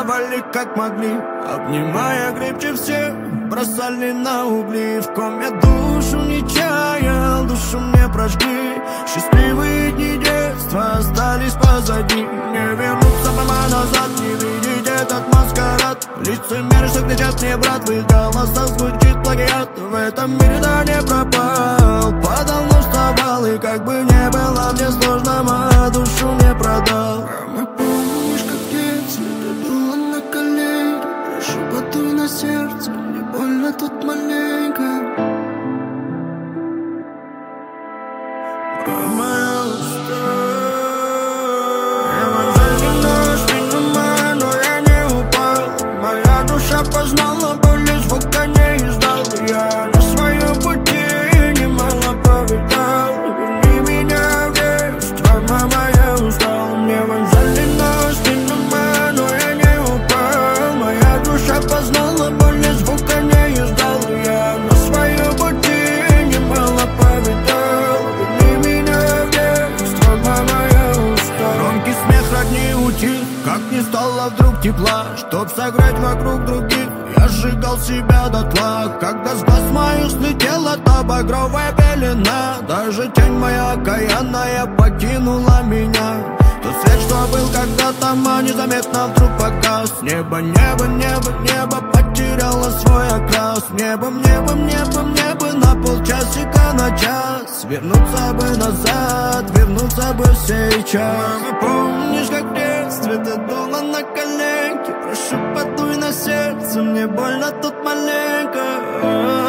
делали как могли, обнимая крепче всех, бросали на угли. В коме душу не чаял, душу мне прожгли. Счастливые дни детства остались позади. Не вернуться прямо назад, не видеть этот маскарад. Лицемеры, что кричат мне, брат, в их голосах звучит плагиат. В этом мире да не пропал, падал, но вставал. И как бы не было мне сложно, мою душу мне продал. Мама, помнишь, как в детстве ты была на коленях? Прошу, подуй на сердце, мне больно тут маленько. Мама, я устал. Евангелина спина, но я не упал. Моя душа познала боль, и звука не издал. Я на своем пути немало повидал. Верни меня в детство, мама, я устал. Евангелина спина, но я не упал. Моя душа познала боль, и звука не издал. Я на своем пути немало повидал. Громкий смех родни утих, как не стало вдруг тепла. Чтоб согреть вокруг других, я сжигал себя дотла. Когда с глаз моих слетела та багровая пелена, даже тень моя окаянная покинула меня. Тот свет, что был когда-то, незаметно вдруг погас. Небо, небо, небо, небо потеряло свой окрас. Небом, небом, небом, небо на полчасика на час. Вернуться бы назад, вернуться бы сейчас. Мама, помнишь, как в детстве ты дула на коленки? Прошу, подуй на сердце, мне больно тут маленько.